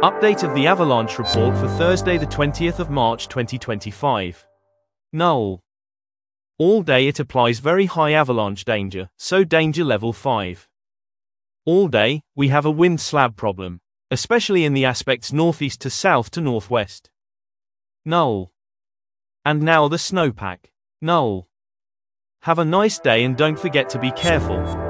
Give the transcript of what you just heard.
Update of the avalanche report for Thursday the 20th of March 2025. Null. All day it applies very high avalanche danger, so danger level 5. All day, we have a wind slab problem, especially in the aspects northeast to south to northwest. Null. And now the snowpack. Null. Have a nice day and don't forget to be careful.